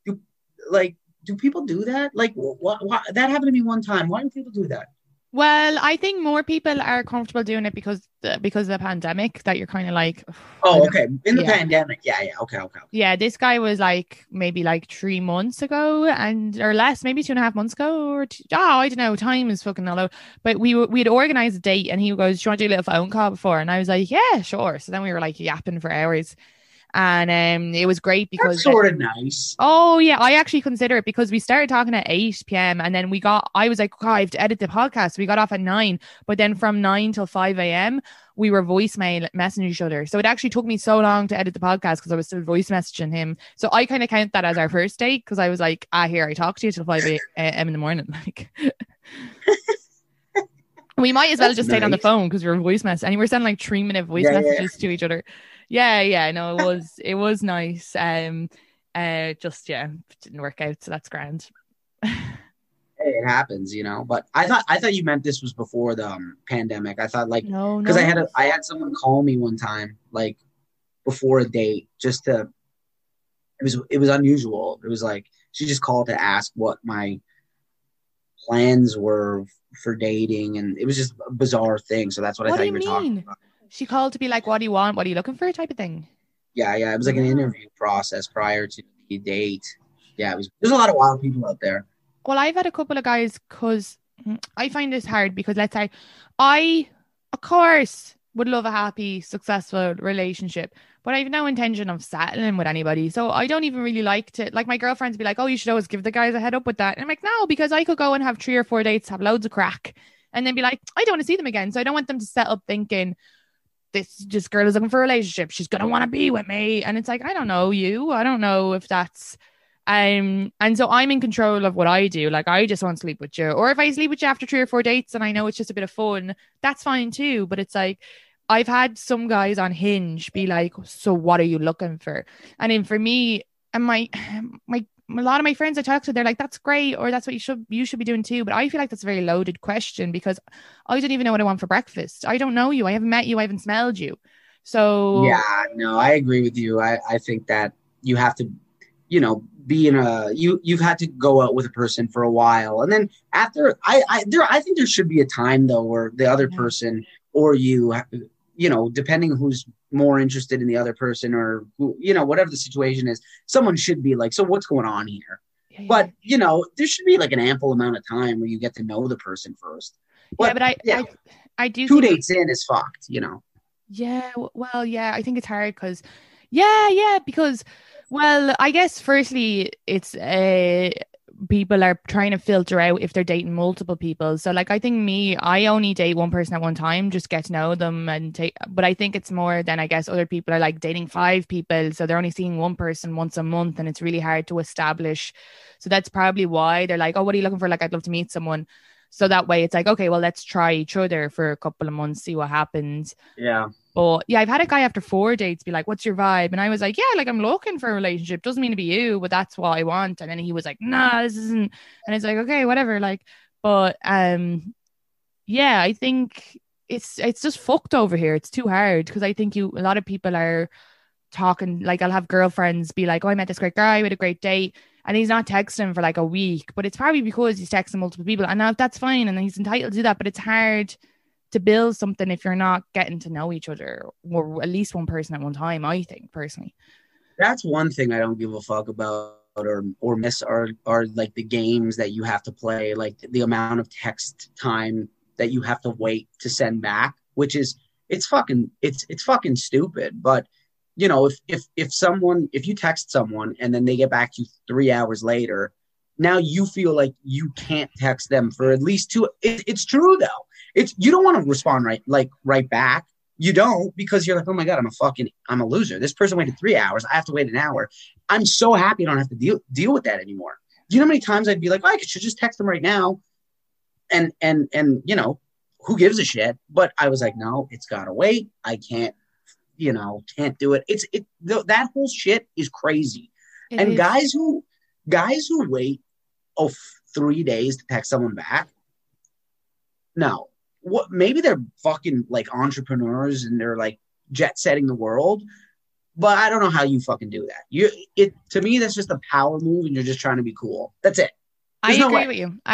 Do people do that? Like, what? That happened to me one time. Why do people do that? Well, I think more people are comfortable doing it because of the pandemic, that you're kind of like... Oh, okay. In the pandemic. Yeah. Okay. Yeah, this guy was like maybe like 3 months ago or less, maybe 2.5 months ago I don't know. Time is fucking all over. But we had organized a date and he goes, do you want to do a little phone call before? And I was like, yeah, sure. So then we were like yapping for hours. And it was great because that's sort of nice. Oh yeah, I actually consider it, because we started talking at 8 p.m. and then I was like, oh, I have to edit the podcast. We got off at 9, but then from 9 till 5 a.m. we were voicemail messaging each other. So it actually took me so long to edit the podcast because I was still voice messaging him. So I kind of count that as our first date, because I was like, here, I talked to you till 5 a.m. in the morning. Like, we might as well just stayed on the phone because we were voice messaging, and we were sending like 3-minute voice messages to each other. Yeah, no, it was nice. It didn't work out, so that's grand. Hey, it happens, But I thought you meant this was before the pandemic. I thought like no, because I had someone call me one time like before a date just to. It was unusual. It was like she just called to ask what my plans were for dating, and it was just a bizarre thing. So that's what I thought you were talking about. She called to be like, what do you want? What are you looking for? Type of thing. Yeah. It was like an interview process prior to the date. Yeah, there's a lot of wild people out there. Well, I've had a couple of guys, because I find this hard, because let's say I, of course, would love a happy, successful relationship, but I have no intention of settling with anybody. So I don't even really like to, like, my girlfriends be like, oh, you should always give the guys a head up with that. And I'm like, no, because I could go and have 3 or 4 dates, have loads of crack, and then be like, I don't want to see them again. So I don't want them to set up thinking, this girl is looking for a relationship, she's gonna want to be with me. And it's like, I don't know you. I don't know if that's and so I'm in control of what I do. Like, I just want to sleep with you. Or if I sleep with you after 3 or 4 dates and I know it's just a bit of fun, that's fine too. But it's like, I've had some guys on Hinge be like, so what are you looking for? And then for me and my a lot of my friends I talk to, they're like, that's great, or that's what you should be doing too. But I feel like that's a very loaded question, because I don't even know what I want for breakfast. I don't know you. I haven't met you. I haven't smelled you. So yeah, no, I agree with you. I think that you have to, be in you've had to go out with a person for a while. And then after I think there should be a time though, where the other person or you, depending who's more interested in the other person, or who, whatever the situation is, someone should be like, so what's going on here? Yeah. But, there should be like an ample amount of time where you get to know the person first. But, I do. 2 dates in is fucked, Yeah. Well, yeah, I think it's hard because, because, well, I guess firstly, it's people are trying to filter out if they're dating multiple people. So like, I think I only date one person at one time, just get to know them but I think it's more than, I guess, other people are like dating 5 people. So they're only seeing one person once a month, and it's really hard to establish. So that's probably why they're like, oh, what are you looking for? Like, I'd love to meet someone. So that way it's like, okay, well, let's try each other for a couple of months, see what happens. Yeah. But yeah, I've had a guy after 4 dates be like, what's your vibe? And I was like, yeah, like I'm looking for a relationship. Doesn't mean to be you, but that's what I want. And then he was like, nah, this isn't. And it's like, okay, whatever. Like, but yeah, I think it's just fucked over here. It's too hard, because I think a lot of people are talking, like I'll have girlfriends be like, oh, I met this great guy with a great date, and he's not texting for like a week, but it's probably because he's texting multiple people. And now that's fine, and he's entitled to do that, but it's hard to build something if you're not getting to know each other, or at least one person at one time, I think, personally. That's one thing I don't give a fuck about or miss are like the games that you have to play, like the amount of text time that you have to wait to send back, which is, it's fucking stupid. But if you text someone and then they get back to you 3 hours later, now you feel like you can't text them for at least 2. It's true though. You don't want to respond right back. You don't, because you're like, oh my God, I'm a loser. This person waited 3 hours. I have to wait an hour. I'm so happy I don't have to deal with that anymore. Do you know how many times I'd be like, oh, I should just text them right now. And who gives a shit? But I was like, no, it's gotta wait. I can't do it. That whole shit is crazy. Guys who wait 3 days to text someone back. No. What, maybe they're fucking like entrepreneurs and they're like jet setting the world, but I don't know how you fucking do that. To me, that's just a power move, and you're just trying to be cool. That's it. I agree with you.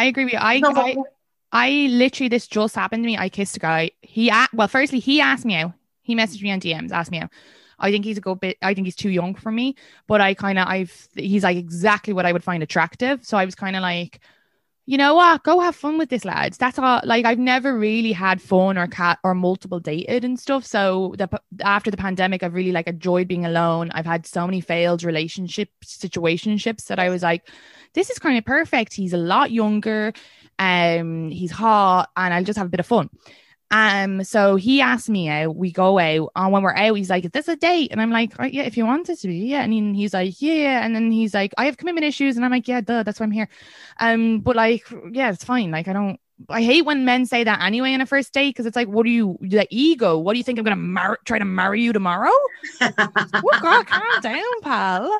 I literally, this just happened to me. I kissed a guy. Firstly, he asked me out. He messaged me on DMs, asked me out. I think he's I think he's too young for me, but he's like exactly what I would find attractive. So I was kind of like, you know what? Go have fun with this, lads. That's all. Like, I've never really had fun or multiple dated and stuff. So after the pandemic, I've really like enjoyed being alone. I've had so many failed situationships that I was like, this is kind of perfect. He's a lot younger, he's hot, and I'll just have a bit of fun. So he asked me out, we go out, and when we're out, he's like, is this a date? And I'm like, oh, yeah, if you want it to be, yeah. And he's like, yeah. And then he's like, I have commitment issues. And I'm like, yeah, duh, that's why I'm here. But like, yeah, it's fine. Like, I hate when men say that anyway on a first date, because it's like, the ego? What do you think, I'm going to try to marry you tomorrow? Oh God, calm down, pal.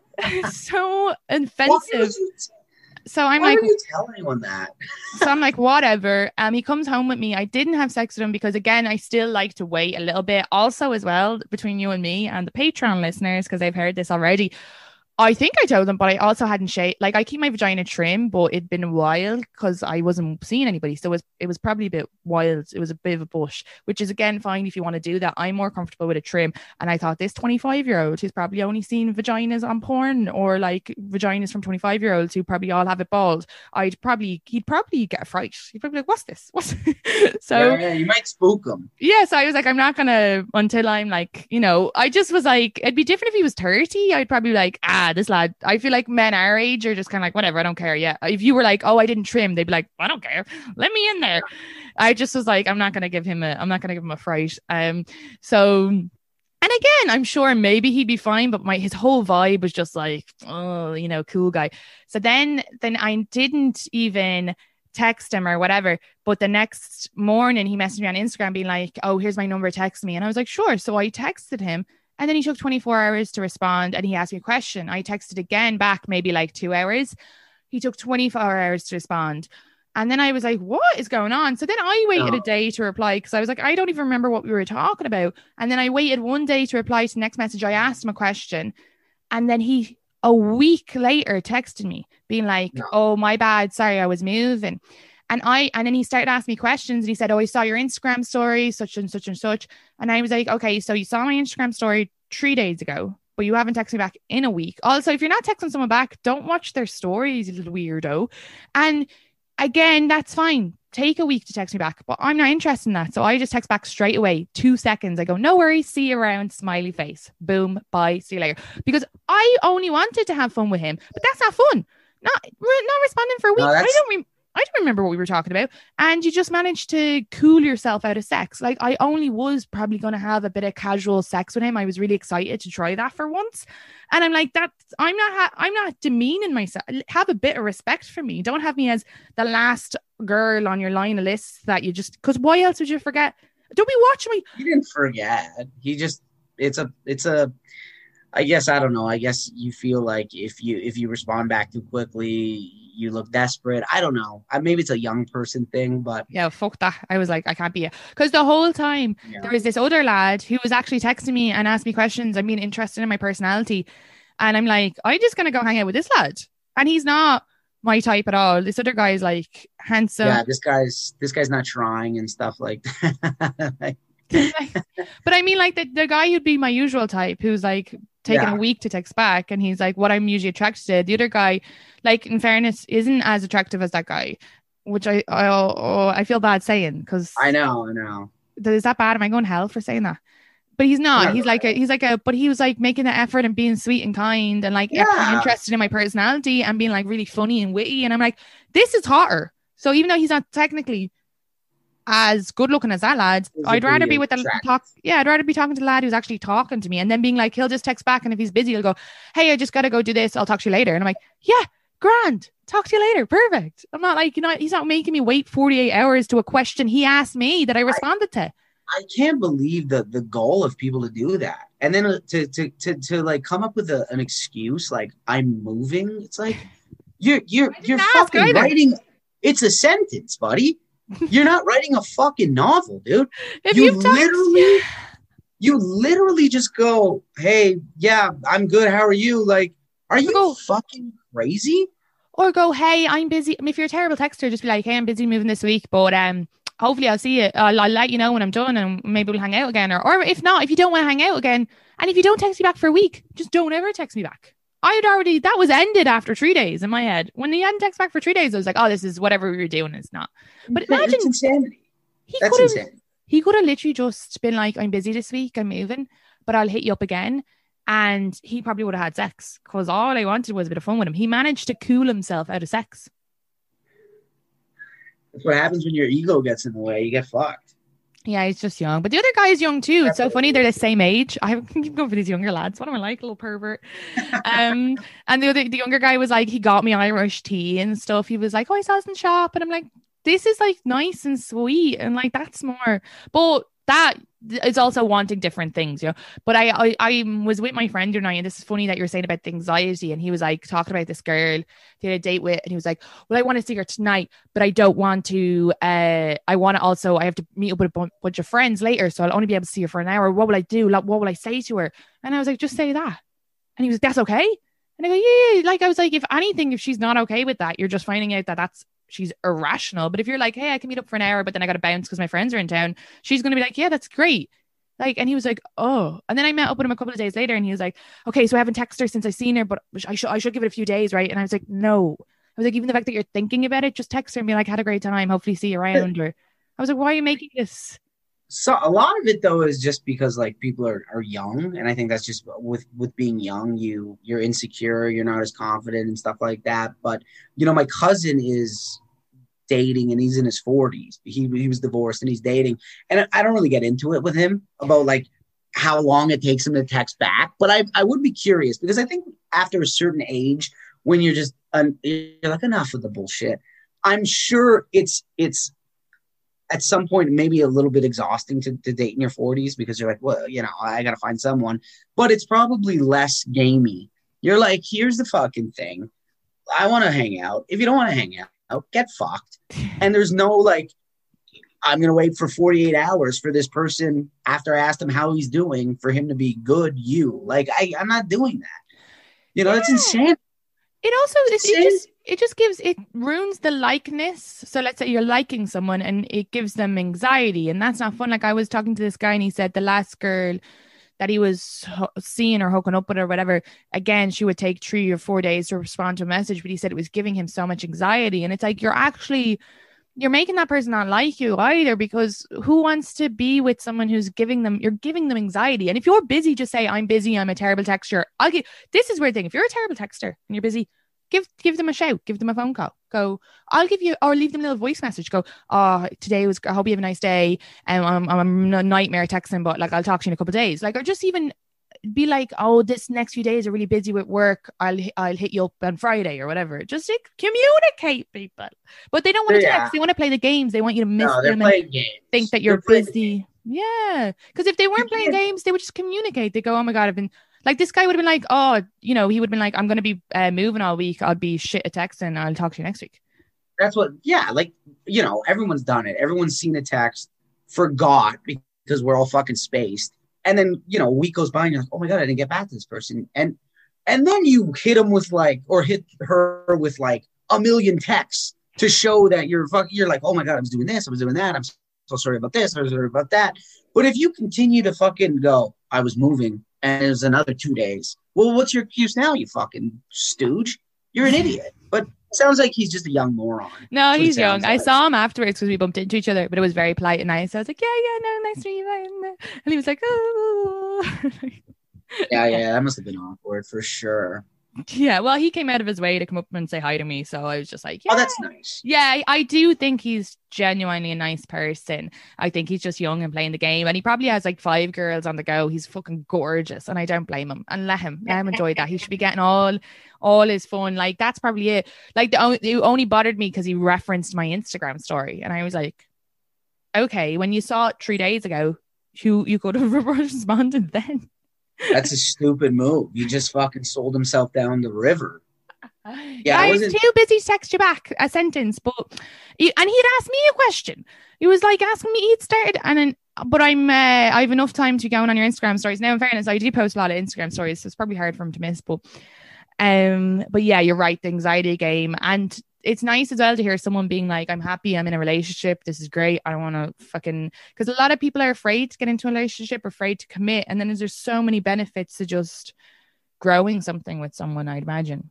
So offensive. So I'm Why like, would you tell anyone that? So I'm like, whatever. He comes home with me. I didn't have sex with him because, again, I still like to wait a little bit. Also, as well, between you and me and the Patreon listeners, because they've heard this already, I think I told them, but I also hadn't shaved. Like, I keep my vagina trim, but it'd been a while because I wasn't seeing anybody. So it was probably a bit wild. It was a bit of a bush, which is, again, fine if you want to do that. I'm more comfortable with a trim. And I thought this 25-year-old who's probably only seen vaginas on porn, or like vaginas from 25-year-olds who probably all have it bald, he'd probably get a fright. He'd probably be like, what's this? So yeah, you might spook him. Yeah, so I was like, I'm not going to, until I'm like, I just was like, it'd be different if he was 30. I'd probably be like, this lad. I feel like men our age are just kind of like, whatever, I don't care. Yeah. If you were like, oh, I didn't trim, they'd be like, I don't care. Let me in there. I just was like, I'm not going to give him a fright. So, and again, I'm sure maybe he'd be fine, but his whole vibe was just like, oh, cool guy. So then I didn't even text him or whatever. But the next morning he messaged me on Instagram being like, oh, here's my number, text me. And I was like, sure. So I texted him, and then he took 24 hours to respond, and he asked me a question. I texted again back, maybe like 2 hours. He took 24 hours to respond. And then I was like, what is going on? So then I waited a day to reply, because I was like, I don't even remember what we were talking about. And then I waited one day to reply to the next message. I asked him a question, and then he, a week later, texted me being like, oh, my bad. Sorry, I was moving. And then he started asking me questions, and he said, oh, I saw your Instagram story, such and such and such. And I was like, okay, so you saw my Instagram story 3 days ago, but you haven't texted me back in a week. Also, if you're not texting someone back, don't watch their stories, you little weirdo. And again, that's fine. Take a week to text me back, but I'm not interested in that. So I just text back straight away, 2 seconds. I go, no worries, see you around, smiley face. Boom, bye, see you later. Because I only wanted to have fun with him, but that's not fun. Not responding for a week. No, I don't remember what we were talking about. And you just managed to cool yourself out of sex. Like, I only was probably going to have a bit of casual sex with him. I was really excited to try that for once. And I'm like, I'm not demeaning myself. Have a bit of respect for me. Don't have me as the last girl on your line of lists that you just, because why else would you forget? Don't be watching me. He didn't forget. He just, it's a, I guess, I don't know. I guess you feel like if you respond back too quickly, you look desperate. I don't know. Maybe it's a young person thing, but yeah, fuck that. I was like, I can't be it. Because the whole time there was this other lad who was actually texting me and asked me questions. I'm being interested in my personality. And I'm like, I'm just going to go hang out with this lad. And he's not my type at all. This other guy is like handsome. Yeah, this guy's not trying and stuff like that. But I mean, like the guy who'd be my usual type, who's like taking a week to text back, and he's like what I'm usually attracted to. The other guy, like, in fairness, isn't as attractive as that guy, which I feel bad saying, because I know. Is that bad? Am I going to hell for saying that? But he's not. But he was like making the effort and being sweet and kind and like interested in my personality and being like really funny and witty. And I'm like, this is hotter. So even though he's not technically as good looking as that lad, I'd rather be with the talk. Yeah, I'd rather be talking to the lad who's actually talking to me, and then being like, he'll just text back, and if he's busy, he'll go, hey, I just got to go do this. I'll talk to you later. And I'm like, yeah, grand. Talk to you later. Perfect. I'm not like, he's not making me wait 48 hours to a question he asked me that I responded to. I can't believe the goal of people to do that. And then to like come up with an excuse like I'm moving. It's like you're fucking writing. It's a sentence, buddy. You're not writing a fucking novel, dude. You literally just go, hey, yeah, I'm good. How are you? Like, are you fucking crazy? Or go, hey, I'm busy. I mean, if you're a terrible texter, just be like, hey, I'm busy moving this week, but hopefully I'll see you. I'll let you know when I'm done, and maybe we'll hang out again. Or if not, if you don't want to hang out again, and if you don't text me back for a week, just don't ever text me back. That was ended after 3 days in my head. When he hadn't texted back for 3 days, I was like, oh, this is whatever we were doing. It's not. But imagine, it's insanity. He could have literally just been like, I'm busy this week, I'm moving, but I'll hit you up again. And he probably would have had sex, because all I wanted was a bit of fun with him. He managed to cool himself out of sex. That's what happens when your ego gets in the way. You get fucked. Yeah, he's just young. But the other guy is young too. It's so funny. They're the same age. I keep going for these younger lads. What am I like? A little pervert. And the younger guy was like, he got me Irish tea and stuff. He was like, oh, I saw this in the shop. And I'm like, this is like nice and sweet. And like, that's more. But that is also wanting different things, you know. But I was with my friend tonight, and this is funny that you're saying about the anxiety, and he was like talking about this girl he had a date with, and he was like, well, I want to see her tonight, but I don't want to I have to meet up with a bunch of friends later, so I'll only be able to see her for an hour. What will I do? Like, what will I say to her? And I was like, just say that. And he was like, that's okay. And I go, yeah. Like, I was like, if anything, if she's not okay with that, you're just finding out that she's irrational. But if you're like, hey, I can meet up for an hour, but then I got to bounce because my friends are in town, she's going to be like, yeah, that's great. Like, and he was like, oh. And then I met up with him a couple of days later, and he was like, okay, so I haven't texted her since I've seen her, but I should give it a few days, right? And I was like, no. I was like, even the fact that you're thinking about it, just text her and be like, had a great time, hopefully see you around. Or I was like, why are you making this? So a lot of it though is just because like people are young, and I think that's just with being young, you're insecure, you're not as confident and stuff like that. But you know, my cousin is dating, and he's in his 40s. He was divorced, and he's dating, and I don't really get into it with him about like how long it takes him to text back. But I would be curious, because I think after a certain age, when you're just you're like, enough of the bullshit, I'm sure it's at some point maybe a little bit exhausting to date in your 40s because you're like, well, you know, I got to find someone. But it's probably less gamey. You're like, here's the fucking thing. I want to hang out. If you don't want to hang out, get fucked. And there's no like, I'm going to wait for 48 hours for this person after I asked him how he's doing for him to be good. Like, I'm not doing that. You know, that's insane. It also, it ruins the likeness. So let's say you're liking someone and it gives them anxiety, and that's not fun. Like I was talking to this guy and he said the last girl that he was seeing or hooking up with or whatever, again, she would take 3 or 4 days to respond to a message, but he said it was giving him so much anxiety. And it's like, you're making that person not like you either, because who wants to be with someone who's giving them anxiety? And if you're busy, just say, I'm busy, I'm a terrible texter. This is weird thing. If you're a terrible texter and you're busy, give them a shout, give them a phone call. Go, I'll give you, or leave them a little voice message. Go, I hope you have a nice day. I'm a nightmare texting, but like, I'll talk to you in a couple of days. Like, or just even be like, oh, this next few days are really busy with work. I'll hit you up on Friday or whatever. Just like, communicate, people. But they don't want to text. They want to play the games. They want you to miss them and think that you're busy. Yeah. Because if they weren't playing games, they would just communicate. They go, oh my God, I've been like, this guy would have been like, oh, you know, he would have been like, I'm going to be moving all week. I'll be shit at texting. I'll talk to you next week. That's what, yeah. Like, you know, everyone's done it. Everyone's seen a text, forgot because we're all fucking spaced. And then, you know, a week goes by and you're like, oh my God, I didn't get back to this person. And then you hit him with like, or hit her with like a million texts to show that you're like, oh my God, I was doing this, I was doing that. I'm so sorry about this, I was sorry about that. But if you continue to fucking go, I was moving and it was another 2 days. Well, what's your excuse now, you fucking stooge? You're an idiot. But it sounds like he's just a young moron. No, he's young. Like. I saw him afterwards because we bumped into each other, but it was very polite and nice. I was like, yeah, no, nice to meet you. And he was like, oh. Yeah, that must have been awkward for sure. Yeah, well, he came out of his way to come up and say hi to me, so I was just like, yeah. Oh, that's nice. Yeah, I do think he's genuinely a nice person. I think he's just young and playing the game, and he probably has like 5 girls on the go. He's fucking gorgeous, and I don't blame him. And let him enjoy that. He should be getting all his fun. Like, that's probably it. Like, it only bothered me because he referenced my Instagram story, and I was like, okay, when you saw it 3 days ago, you could have responded then. That's a stupid move. He just fucking sold himself down the river. Yeah, I was too busy to text you back a sentence, and he'd asked me a question. He was like asking me, he'd started, but I have enough time to go on your Instagram stories. Now, in fairness, I do post a lot of Instagram stories, so it's probably hard for him to miss. But yeah, you're right, the anxiety game. And it's nice as well to hear someone being like, I'm happy, I'm in a relationship, this is great, I don't want to fucking... Because a lot of people are afraid to get into a relationship, afraid to commit, and then there's so many benefits to just growing something with someone, I'd imagine.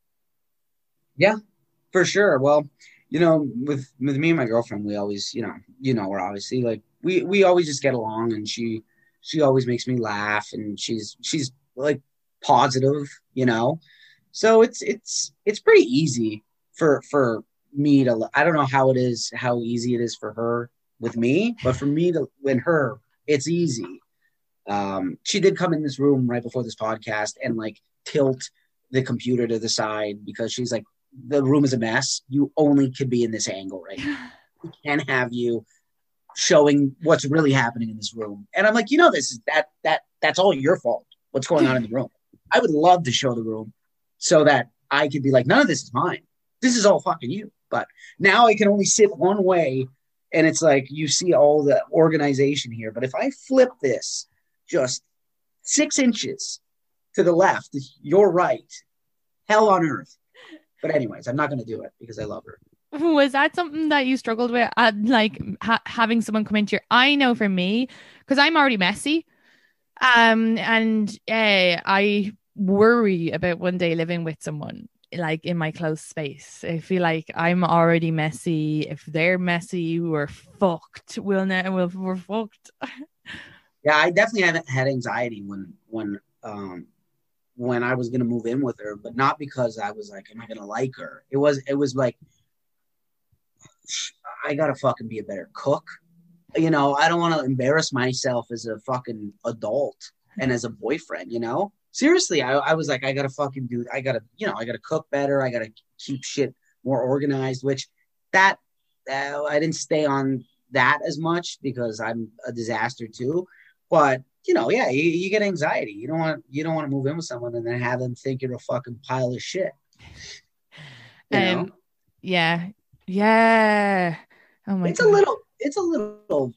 Yeah, for sure. Well, you know, with me and my girlfriend, we always, you know, we're obviously like, we always just get along, and she always makes me laugh, and she's like positive, you know? So it's pretty easy for me to, I don't know how easy it is for her with me, but for me to win her, it's easy. She did come in this room right before this podcast and like tilt the computer to the side because she's like, the room is a mess. You only could be in this angle right now. We can't have you showing what's really happening in this room. And I'm like, you know, that's all your fault. What's going on in the room? I would love to show the room so that I could be like, none of this is mine. This is all fucking you. But now I can only sit one way, and it's like you see all the organization here. But if I flip this just 6 inches to the left, you're right. Hell on earth. But anyways, I'm not going to do it because I love her. Was that something that you struggled with, like having someone come into your... I know for me, because I'm already messy, and I worry about one day living with someone like in my close space. I feel like I'm already messy. If they're messy, we're fucked. We're fucked. Yeah, I definitely had anxiety when I was gonna move in with her, but not because I was like, am I gonna like her? It was like, I gotta fucking be a better cook. You know, I don't want to embarrass myself as a fucking adult and as a boyfriend, you know? Seriously, I was like, I gotta cook better. I gotta keep shit more organized, which that I didn't stay on that as much because I'm a disaster too. But yeah, you get anxiety. You don't want to move in with someone and then have them think you're a fucking pile of shit. Yeah. Oh my God. It's a little,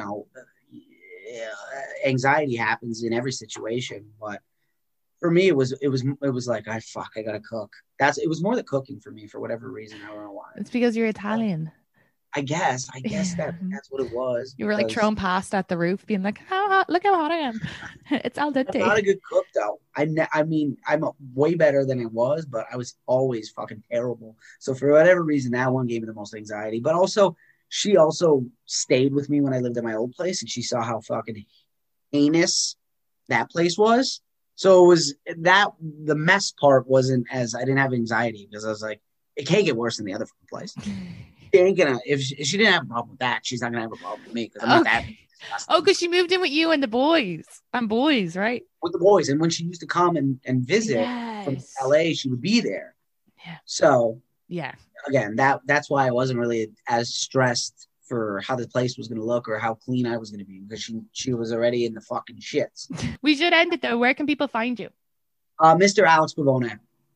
anxiety happens in every situation, but for me, it was like, I gotta cook. It was more the cooking for me for whatever reason. I don't know why. It's because you're Italian. I guess that's what it was. You were like throwing pasta at the roof, being like, look how hot I am. It's al dente. I'm not a good cook though. I mean, I'm way better than I was, but I was always fucking terrible. So for whatever reason, that one gave me the most anxiety. But also, she also stayed with me when I lived at my old place, and she saw how fucking heinous that place was. So it was that the mess part wasn't as, I didn't have anxiety because I was like, it can't get worse than the other place. She ain't gonna, if she didn't have a problem with that, she's not gonna have a problem with me because I'm not that disgusting. Oh, because she moved in with you and the boys. Right? With the boys. And when she used to come and visit from LA, she would be there. Yeah. So yeah. Again, that's why I wasn't really as stressed for how the place was gonna look or how clean I was gonna be, because she was already in the fucking shits. We should end it though. Where can people find you? Mr. Alex Pavone.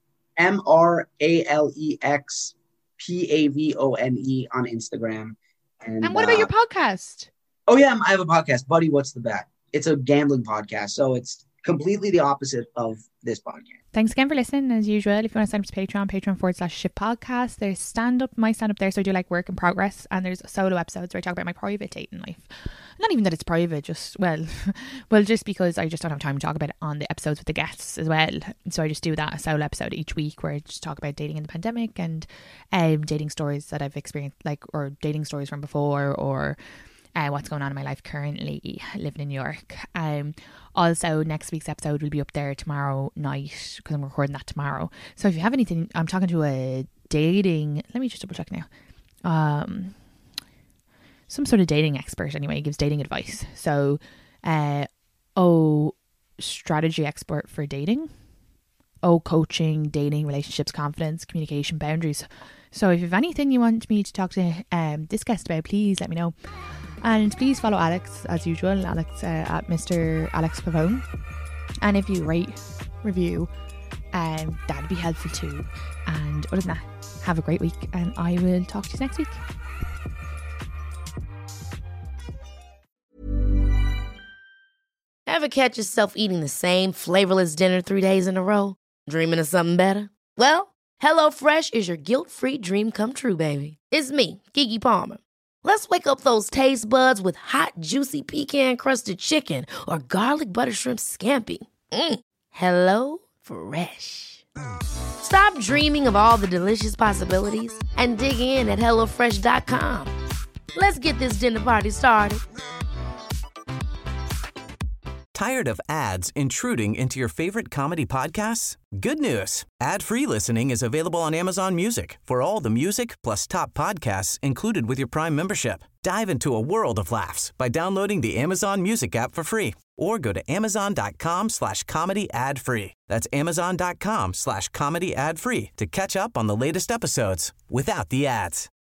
MrAlex Pavone on Instagram. And what about your podcast? Oh yeah, I have a podcast, Buddy What's the Bet? It's a gambling podcast, so it's completely the opposite of this podcast. Thanks again for listening. As usual, if you want to sign up to Patreon.com/Shift Podcast. There's my stand-up there, so I do like work in progress, and there's solo episodes where I talk about my private dating life. Not even that it's private, just just because I just don't have time to talk about it on the episodes with the guests as well. So I just do that, a solo episode each week where I just talk about dating in the pandemic and dating stories that I've experienced, or dating stories from before, or what's going on in my life currently living in New York. Also, next week's episode will be up there tomorrow night because I'm recording that tomorrow. So if you have anything, I'm talking to a dating, let me just double check now. Some sort of dating expert anyway, gives dating advice. So, strategy expert for dating. Coaching, dating, relationships, confidence, communication, boundaries. So if you have anything you want me to talk to this guest about, please let me know. And please follow Alex as usual, Alex at Mr. Alex Pavone. And if you rate, review, that'd be helpful too. And other than that, have a great week, and I will talk to you next week. Ever catch yourself eating the same flavorless dinner 3 days in a row? Dreaming of something better? Well, HelloFresh is your guilt-free dream come true, baby. It's me, Keke Palmer. Let's wake up those taste buds with hot, juicy pecan-crusted chicken or garlic butter shrimp scampi. Hello Fresh. Stop dreaming of all the delicious possibilities and dig in at HelloFresh.com. Let's get this dinner party started. Tired of ads intruding into your favorite comedy podcasts? Good news. Ad-free listening is available on Amazon Music for all the music plus top podcasts included with your Prime membership. Dive into a world of laughs by downloading the Amazon Music app for free or go to amazon.com/comedy ad-free. That's amazon.com/comedy ad-free to catch up on the latest episodes without the ads.